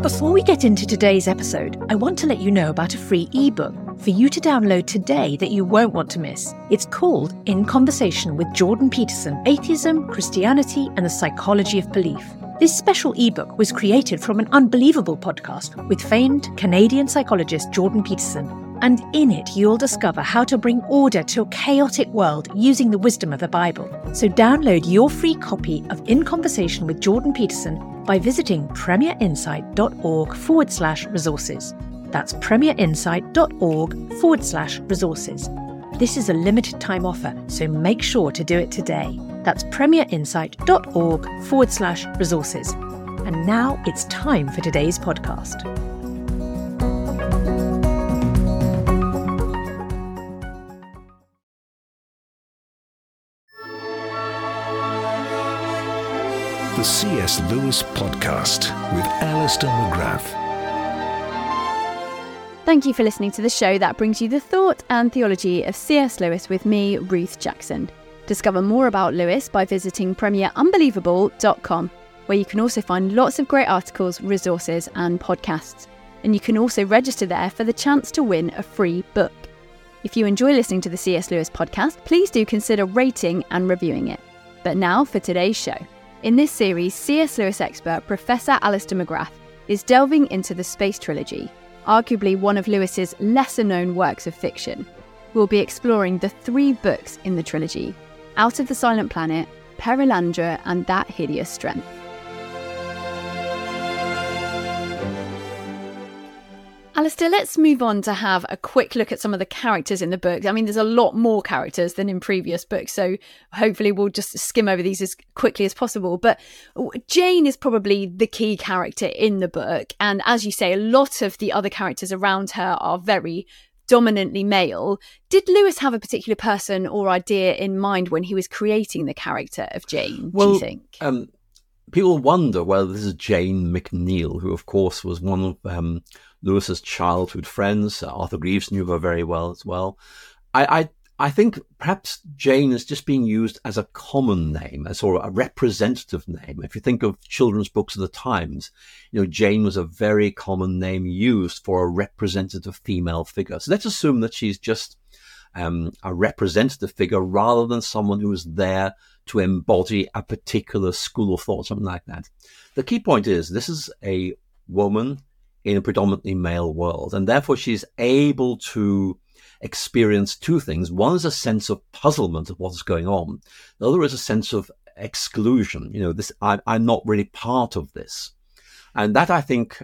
Before we get into today's episode, I want to let you know about a free ebook for you to download today that you won't want to miss. It's called In Conversation with Jordan Peterson, Atheism, Christianity, and the Psychology of Belief. This special ebook was created from an unbelievable podcast with famed Canadian psychologist Jordan Peterson. And in it, you'll discover how to bring order to a chaotic world using the wisdom of the Bible. So download your free copy of In Conversation with Jordan Peterson by visiting premierinsight.org/resources. That's premierinsight.org/resources. This is a limited time offer, so make sure to do it today. That's premierinsight.org/resources. And now it's time for today's podcast. The C.S. Lewis Podcast with Alistair McGrath. Thank you for listening to the show that brings you the thought and theology of C.S. Lewis with me, Ruth Jackson. Discover more about Lewis by visiting premierunbelievable.com, where you can also find lots of great articles, resources and podcasts. And you can also register there for the chance to win a free book. If you enjoy listening to the C.S. Lewis Podcast, please do consider rating and reviewing it. But now for today's show. In this series, C.S. Lewis expert Professor Alistair McGrath is delving into the Space Trilogy, arguably one of Lewis's lesser-known works of fiction. We'll be exploring the 3 books in the trilogy: Out of the Silent Planet, Perelandra, and That Hideous Strength. Alistair, let's move on to have a quick look at some of the characters in the book. I mean, there's a lot more characters than in previous books, so hopefully we'll just skim over these as quickly as possible. But Jane is probably the key character in the book. And as you say, a lot of the other characters around her are very dominantly male. Did Lewis have a particular person or idea in mind when he was creating the character of Jane, do you think? People wonder whether this is Jane McNeill, who, of course, was one of Lewis's childhood friends. Arthur Greaves knew her very well as well. I think perhaps Jane is just being used as a common name, as sort of a representative name. If you think of children's books of the times, Jane was a very common name used for a representative female figure. So let's assume that she's just a representative figure rather than someone who is there to embody a particular school of thought, something like that. The key point is this is a woman in a predominantly male world, and therefore she's able to experience 2 things. One is a sense of puzzlement of what's going on. The other is a sense of exclusion. I'm not really part of this. And that, I think,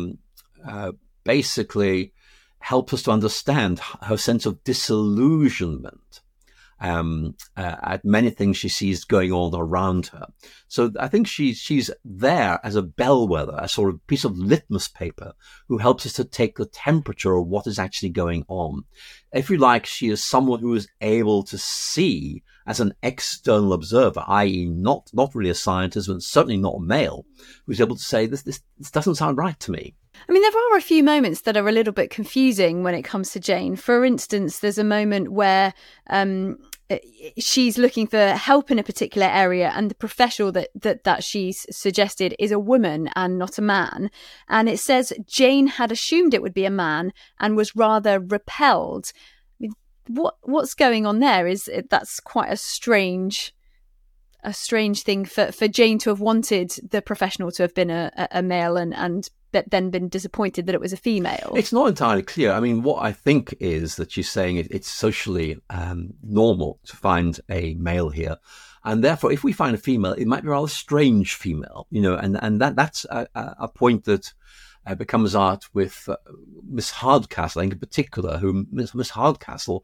basically helps us to understand her sense of disillusionment at many things she sees going on around her. So I think she's there as a bellwether, a sort of piece of litmus paper who helps us to take the temperature of what is actually going on. If you like, she is someone who is able to see as an external observer, i.e. not really a scientist, but certainly not a male, who's able to say, this doesn't sound right to me. I mean, there are a few moments that are a little bit confusing when it comes to Jane. For instance, there's a moment where she's looking for help in a particular area, and the professional that she's suggested is a woman and not a man. And it says Jane had assumed it would be a man and was rather repelled. I mean, what's going on there? That's quite a strange thing for Jane to have wanted the professional to have been a male and then been disappointed that it was a female. It's not entirely clear. I mean, what I think is that she's saying it's socially normal to find a male here. And therefore, if we find a female, it might be a rather strange female, and that's a point that becomes art with Miss Hardcastle, I think in particular, who Miss Hardcastle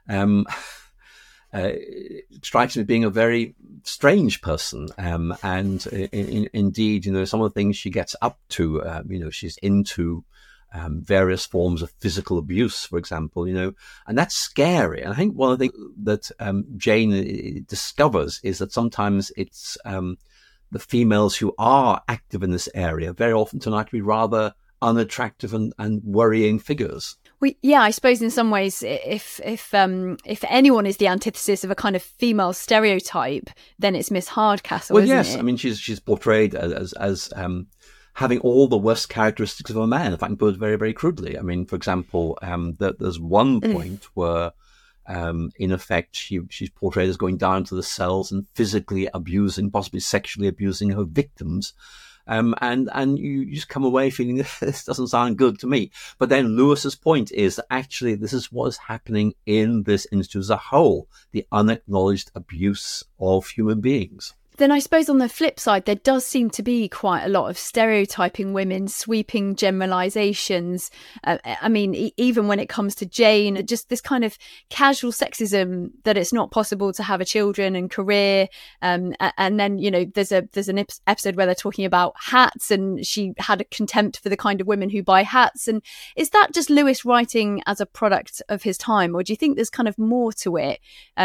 strikes me as being a very strange person. And indeed, some of the things she gets up to, she's into various forms of physical abuse, for example, and that's scary. And I think one of the things that Jane discovers is that sometimes it's the females who are active in this area very often turn out to be rather unattractive and worrying figures. Well, yeah, I suppose in some ways, if anyone is the antithesis of a kind of female stereotype, then it's Miss Hardcastle, well, isn't yes. it? I mean, she's portrayed as having all the worst characteristics of a man, if I can put it very, very crudely. I mean, for example, there's one point where, in effect, she's portrayed as going down to the cells and physically abusing, possibly sexually abusing her victims. And you just come away feeling this doesn't sound good to me. But then Lewis's point is that actually this is what is happening in this institute as a whole, the unacknowledged abuse of human beings. Then I suppose on the flip side, there does seem to be quite a lot of stereotyping women, sweeping generalizations. I mean, even when it comes to Jane, just this kind of casual sexism that it's not possible to have a children and career. And then, you know, there's an episode where they're talking about hats, and she had a contempt for the kind of women who buy hats. And is that just Lewis writing as a product of his time, or do you think there's kind of more to it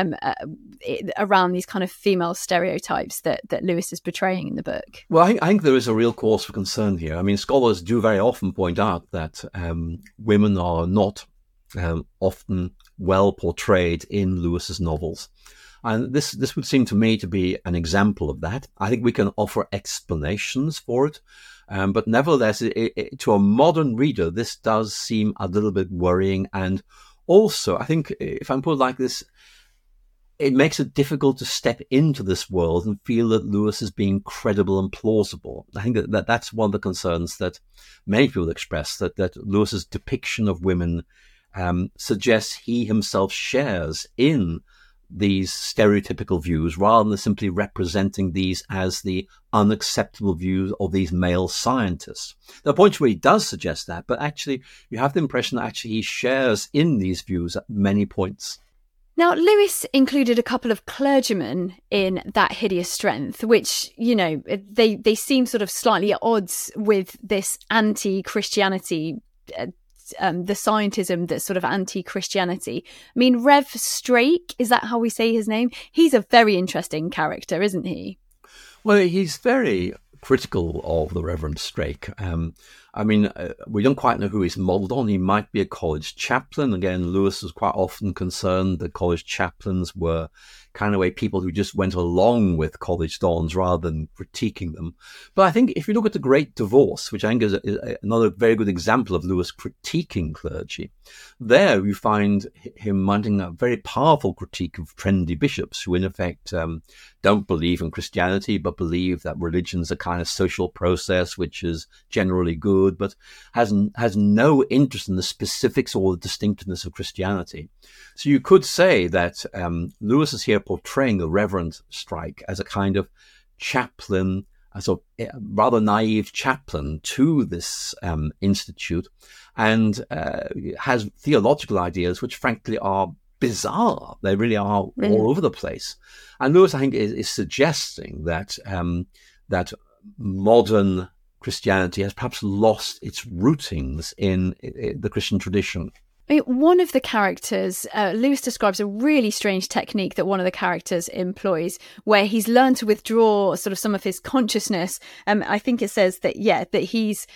around these kind of female stereotypes that Lewis is portraying in the book? Well, I think there is a real cause for concern here. I mean, scholars do very often point out that women are not often well portrayed in Lewis's novels. And this would seem to me to be an example of that. I think we can offer explanations for it. But nevertheless, to a modern reader, this does seem a little bit worrying. And also, I think, if I put it like this, it makes it difficult to step into this world and feel that Lewis is being credible and plausible. I think that's one of the concerns that many people express, that Lewis's depiction of women suggests he himself shares in these stereotypical views, rather than simply representing these as the unacceptable views of these male scientists. There are points where he does suggest that, but actually you have the impression that actually he shares in these views at many points. Now, Lewis included a couple of clergymen in That Hideous Strength, which, you know, they seem sort of slightly at odds with this anti-Christianity, the scientism that's sort of anti-Christianity. I mean, Rev Strake, is that how we say his name? He's a very interesting character, isn't he? Well, he's very critical of the Reverend Strake. We don't quite know who he's modelled on. He might be a college chaplain. Again, Lewis was quite often concerned that college chaplains were kind of people who just went along with college dons rather than critiquing them. But I think if you look at The Great Divorce, which I think is another very good example of Lewis critiquing clergy, there you find him mounting a very powerful critique of trendy bishops who in effect don't believe in Christianity, but believe that religion's a kind of social process which is generally good, but has no interest in the specifics or the distinctiveness of Christianity. So you could say that Lewis is here portraying the Reverend Strike as a kind of chaplain, a sort of rather naive chaplain to this institute, and has theological ideas which frankly are bizarre. They really are all over the place. And Lewis, I think, is suggesting that that modern Christianity has perhaps lost its rootings in the Christian tradition. I mean, one of the characters, Lewis describes a really strange technique that one of the characters employs, where he's learned to withdraw sort of some of his consciousness. I think it says that he's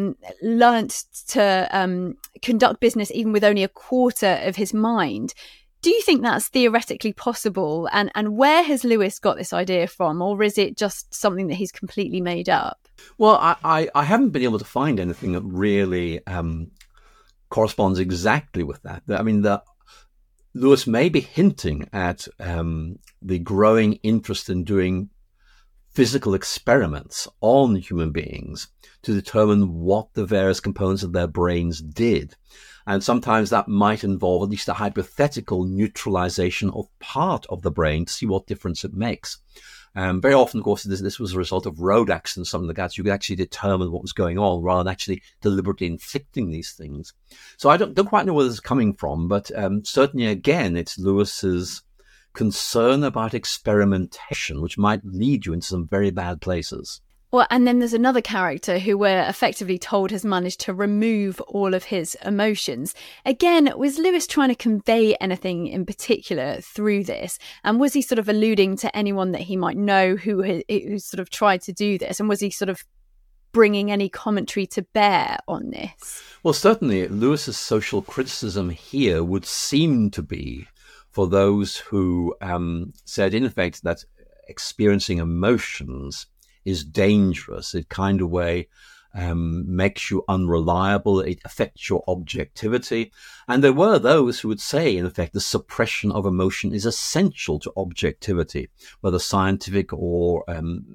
learnt to conduct business even with only a quarter of his mind. Do you think that's theoretically possible? And where has Lewis got this idea from? Or is it just something that he's completely made up? Well, I haven't been able to find anything that really corresponds exactly with that. I mean, Lewis may be hinting at the growing interest in doing physical experiments on human beings to determine what the various components of their brains did. And sometimes that might involve at least a hypothetical neutralization of part of the brain to see what difference it makes. Very often, of course, this was a result of road accidents, something like that. So you could actually determine what was going on rather than actually deliberately inflicting these things. So I don't quite know where this is coming from, but certainly, again, it's Lewis's concern about experimentation, which might lead you into some very bad places. Well, and then there's another character who we're effectively told has managed to remove all of his emotions. Again, was Lewis trying to convey anything in particular through this? And was he sort of alluding to anyone that he might know who sort of tried to do this? And was he sort of bringing any commentary to bear on this? Well, certainly Lewis's social criticism here would seem to be for those who said, in effect, that experiencing emotions is dangerous. It kind of way makes you unreliable, it affects your objectivity. And there were those who would say, in effect, the suppression of emotion is essential to objectivity, whether scientific or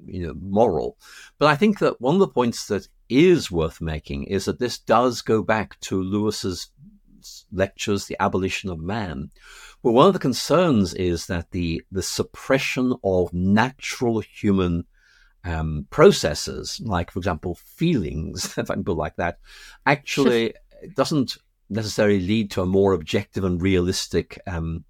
moral. But I think that one of the points that is worth making is that this does go back to Lewis's lectures, The Abolition of Man. Well, one of the concerns is that the suppression of natural human processes, like, for example, feelings, if I can put it like that, actually doesn't necessarily lead to a more objective and realistic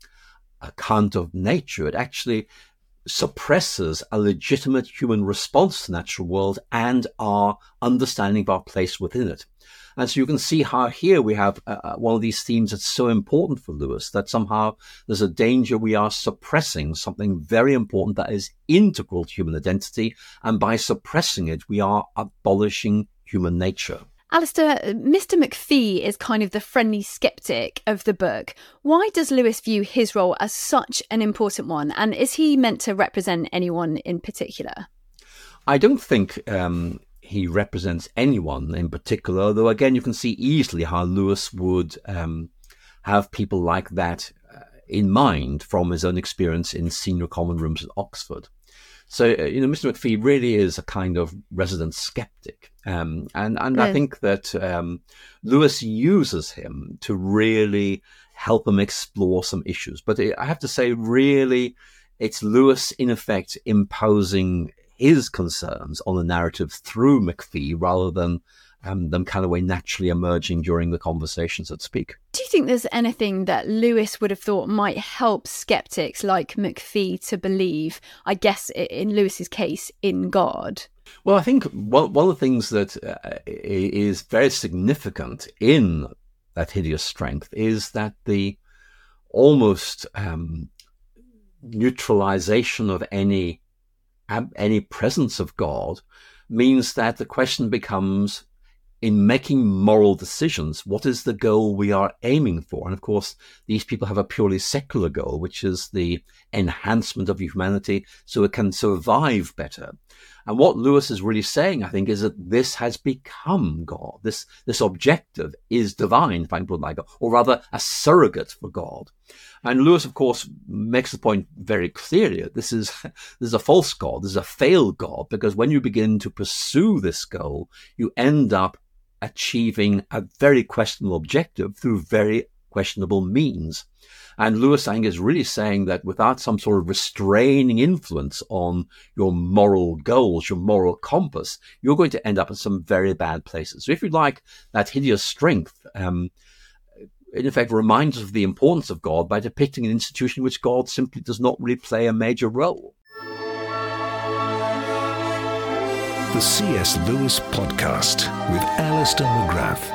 account of nature. It actually suppresses a legitimate human response to the natural world and our understanding of our place within it. And so you can see how here we have one of these themes that's so important for Lewis, that somehow there's a danger we are suppressing something very important that is integral to human identity. And by suppressing it, we are abolishing human nature. Alistair, Mr. McPhee is kind of the friendly skeptic of the book. Why does Lewis view his role as such an important one? And is he meant to represent anyone in particular? I don't think he represents anyone in particular, though again you can see easily how Lewis would have people like that in mind from his own experience in senior common rooms at Oxford. So, Mr. McPhee really is a kind of resident skeptic. And I think that Lewis uses him to really help him explore some issues. But I have to say, really, it's Lewis, in effect, imposing his concerns on the narrative through McPhee rather than them kind of way naturally emerging during the conversations that speak. Do you think there's anything that Lewis would have thought might help skeptics like McPhee to believe, I guess in Lewis's case, in God? Well, I think one of the things that is very significant in that hideous strength is that the almost neutralization of any presence of God means that the question becomes, in making moral decisions, what is the goal we are aiming for? And of course, these people have a purely secular goal, which is the enhancement of humanity so it can survive better. And what Lewis is really saying, I think, is that this has become God. This objective is divine, if I can put it like that, or rather a surrogate for God. And Lewis, of course, makes the point very clearly. This is a false God. This is a failed God, because when you begin to pursue this goal, you end up achieving a very questionable objective through very questionable means. And Lewis, I think, is really saying that without some sort of restraining influence on your moral goals, your moral compass, you're going to end up in some very bad places. So if you like, that hideous strength, in effect, reminds us of the importance of God by depicting an institution in which God simply does not really play a major role. The C.S. Lewis Podcast with Alistair McGrath.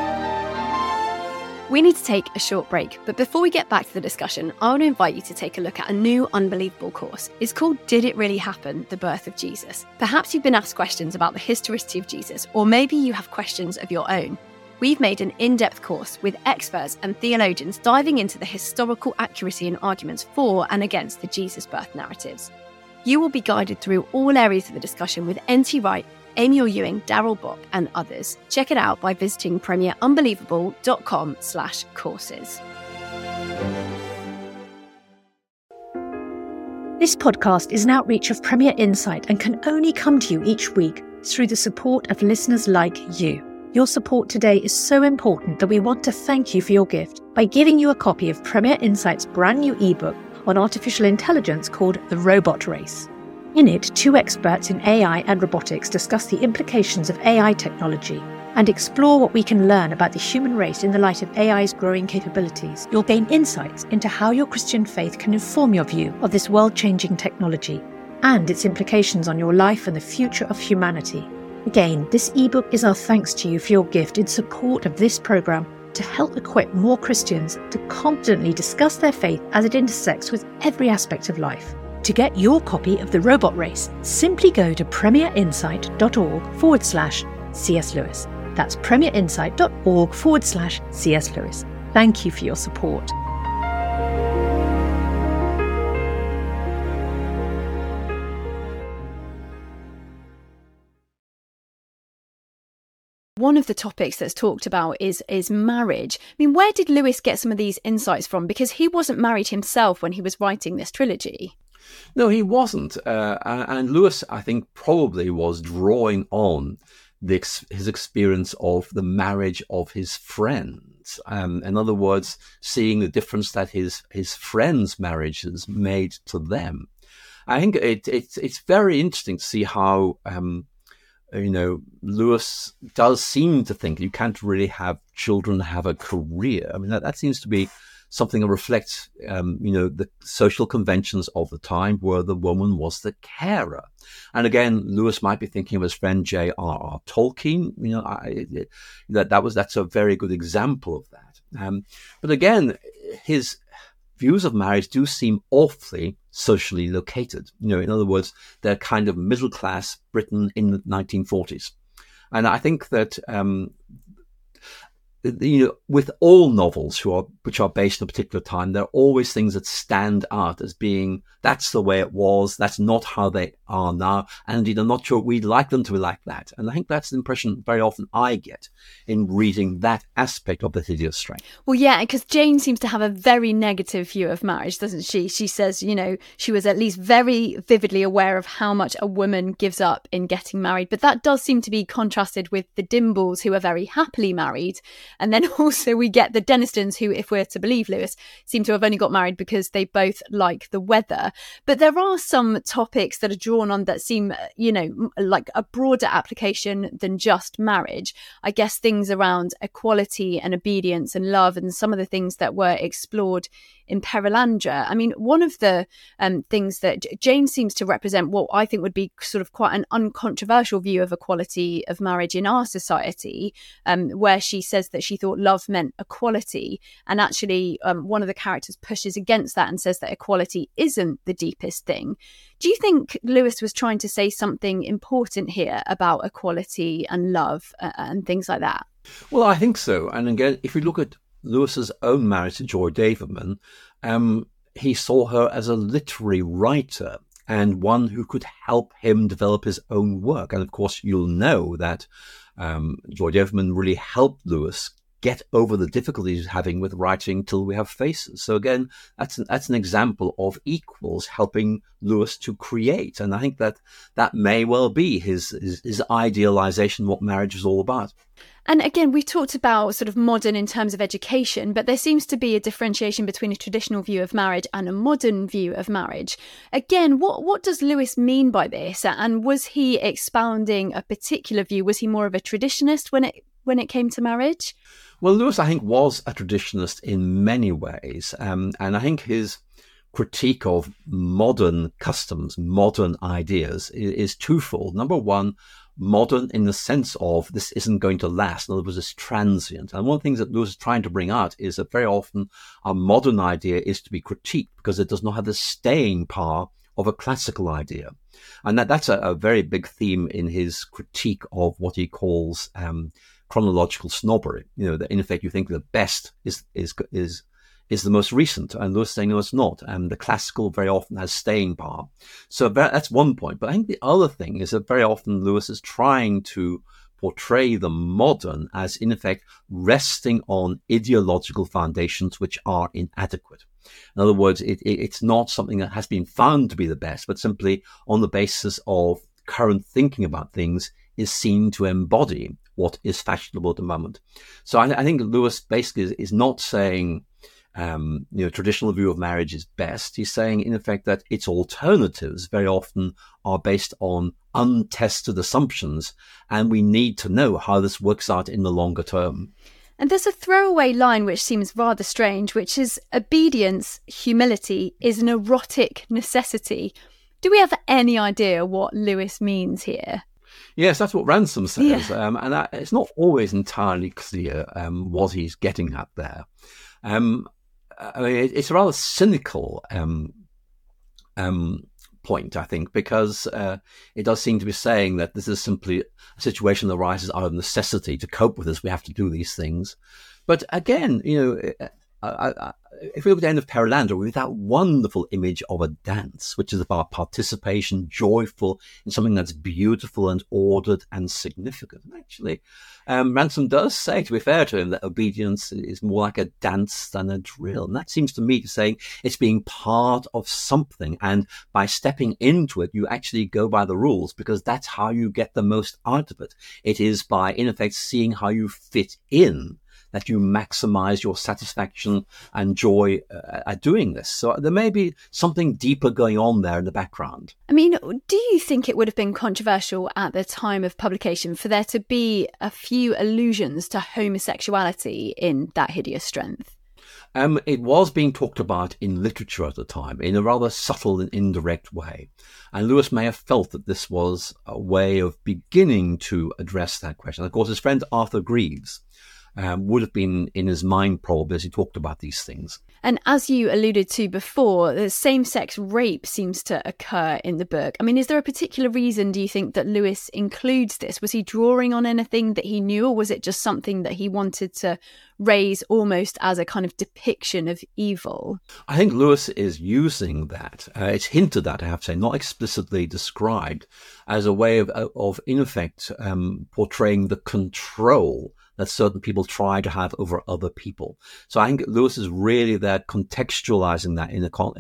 We need to take a short break, but before we get back to the discussion, I want to invite you to take a look at a new unbelievable course. It's called Did It Really Happen? The Birth of Jesus. Perhaps you've been asked questions about the historicity of Jesus, or maybe you have questions of your own. We've made an in-depth course with experts and theologians diving into the historical accuracy and arguments for and against the Jesus birth narratives. You will be guided through all areas of the discussion with N.T. Wright, Amy Ewing, Darrell Bock and others. Check it out by visiting premierunbelievable.com/courses. This podcast is an outreach of Premier Insight and can only come to you each week through the support of listeners like you. Your support today is so important that we want to thank you for your gift by giving you a copy of Premier Insight's brand new ebook on artificial intelligence called The Robot Race. In it, two experts in AI and robotics discuss the implications of AI technology and explore what we can learn about the human race in the light of AI's growing capabilities. You'll gain insights into how your Christian faith can inform your view of this world-changing technology and its implications on your life and the future of humanity. Again, this ebook is our thanks to you for your gift in support of this programme to help equip more Christians to confidently discuss their faith as it intersects with every aspect of life. To get your copy of The Robot Race, simply go to premierinsight.org/C.S. Lewis. That's premierinsight.org/C.S. Lewis. Thank you for your support. one of the topics that's talked about is marriage. I mean, where did Lewis get some of these insights from? Because he wasn't married himself when he was writing this trilogy. No, he wasn't. And Lewis, I think, probably was drawing on his experience of the marriage of his friends. In other words, seeing the difference that his friends' marriages made to them. I think it's very interesting to see how Lewis does seem to think you can't really have children have a career. I mean, that seems to be something that reflects, the social conventions of the time where the woman was the carer. And again, Lewis might be thinking of his friend J.R.R. Tolkien. That's a very good example of that. But again, his views of marriage do seem awfully socially located. In other words, they're kind of middle class Britain in the 1940s. And I think that with all novels which are based on a particular time, there are always things that stand out as being, that's the way it was, that's not how they are now, and indeed I'm not sure we'd like them to be like that. And I think that's the impression very often I get in reading that aspect of The Hideous Strain. Well, yeah, because Jane seems to have a very negative view of marriage, doesn't she? She says, she was at least very vividly aware of how much a woman gives up in getting married. But that does seem to be contrasted with the Dimbles, who are very happily married. And then also we get the Denistons, who, if we're to believe Lewis, seem to have only got married because they both like the weather. But there are some topics that are drawn on that seem, like a broader application than just marriage. I guess things around equality and obedience and love, and some of the things that were explored in Perelandra. I mean, one of the things that Jane seems to represent what I think would be sort of quite an uncontroversial view of equality of marriage in our society, where she says that she thought love meant equality. And actually, one of the characters pushes against that and says that equality isn't the deepest thing. Do you think Lewis was trying to say something important here about equality and love and things like that? Well, I think so. And again, if you look at Lewis's own marriage to Joy Davidman, he saw her as a literary writer and one who could help him develop his own work. And of course, you'll know that Joy Davidman really helped Lewis get over the difficulties he's having with writing Till We Have Faces. So again, that's an example of equals helping Lewis to create. And I think that may well be his idealization of what marriage is all about. And again, we talked about sort of modern in terms of education, but there seems to be a differentiation between a traditional view of marriage and a modern view of marriage. Again, what does Lewis mean by this? And was he expounding a particular view? Was he more of a traditionalist when it came to marriage? Well, Lewis, I think, was a traditionalist in many ways. And I think his critique of modern customs, modern ideas is twofold. Number one, modern in the sense of this isn't going to last. In other words, it's transient. And one of the things that Lewis is trying to bring out is that very often a modern idea is to be critiqued because it does not have the staying power of a classical idea. And that's a very big theme in his critique of what he calls chronological snobbery. That in effect you think the best is the most recent, and Lewis saying no, it's not. And the classical very often has staying power. So that's one point. But I think the other thing is that very often Lewis is trying to portray the modern as in effect resting on ideological foundations which are inadequate. In other words, it's not something that has been found to be the best, but simply on the basis of current thinking about things is seen to embody what is fashionable at the moment. So I think Lewis basically is not saying traditional view of marriage is best. He's saying, in effect, that its alternatives very often are based on untested assumptions, and we need to know how this works out in the longer term. And there's a throwaway line which seems rather strange, which is obedience, humility is an erotic necessity. Do we have any idea what Lewis means here? Yes, that's what Ransom says. Yeah. And it's not always entirely clear what he's getting at there. It's a rather cynical point, I think, because it does seem to be saying that this is simply a situation that arises out of necessity. To cope with this, we have to do these things. But again, if we look at the end of Perelandra, we have that wonderful image of a dance, which is about participation, joyful in something that's beautiful and ordered and significant. And actually, Ransom does say, to be fair to him, that obedience is more like a dance than a drill. And that seems to me to say it's being part of something. And by stepping into it, you actually go by the rules, because that's how you get the most out of it. It is by, in effect, seeing how you fit in that you maximize your satisfaction and joy at doing this. So there may be something deeper going on there in the background. I mean, do you think it would have been controversial at the time of publication for there to be a few allusions to homosexuality in That Hideous Strength? It was being talked about in literature at the time in a rather subtle and indirect way. And Lewis may have felt that this was a way of beginning to address that question. Of course, his friend Arthur Greaves would have been in his mind probably as he talked about these things. And as you alluded to before, the same-sex rape seems to occur in the book. I mean, is there a particular reason, do you think, that Lewis includes this? Was he drawing on anything that he knew, or was it just something that he wanted to raise almost as a kind of depiction of evil? I think Lewis is using that. It's hinted at, I have to say, not explicitly described, as a way of in effect, portraying the control that certain people try to have over other people. So I think Lewis is really there contextualizing that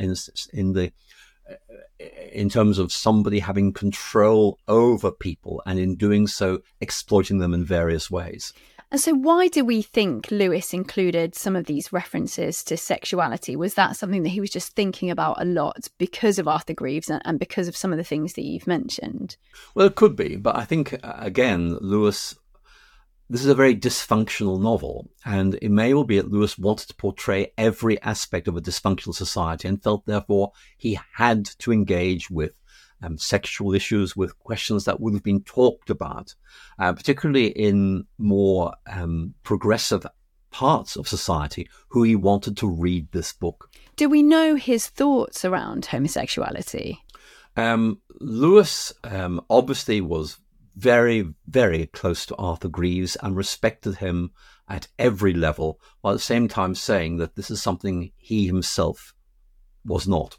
in terms of somebody having control over people, and in doing so exploiting them in various ways. And so why do we think Lewis included some of these references to sexuality? Was that something that he was just thinking about a lot because of Arthur Greaves and because of some of the things that you've mentioned? Well, it could be, but I think, again, this is a very dysfunctional novel, and it may well be that Lewis wanted to portray every aspect of a dysfunctional society and felt, therefore, he had to engage with sexual issues, with questions that would have been talked about, particularly in more progressive parts of society, who he wanted to read this book. Do we know his thoughts around homosexuality? Lewis obviously was very, very close to Arthur Greaves and respected him at every level, while at the same time saying that this is something he himself was not.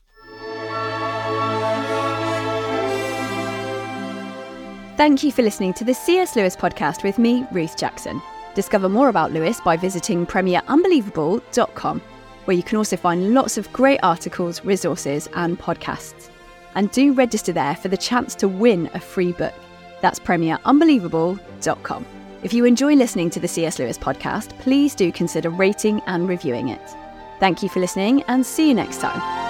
Thank you for listening to the C.S. Lewis podcast with me, Ruth Jackson. Discover more about Lewis by visiting premierunbelievable.com, where you can also find lots of great articles, resources and podcasts. And do register there for the chance to win a free book. That's premierunbelievable.com. If you enjoy listening to the C.S. Lewis podcast, please do consider rating and reviewing it. Thank you for listening, and see you next time.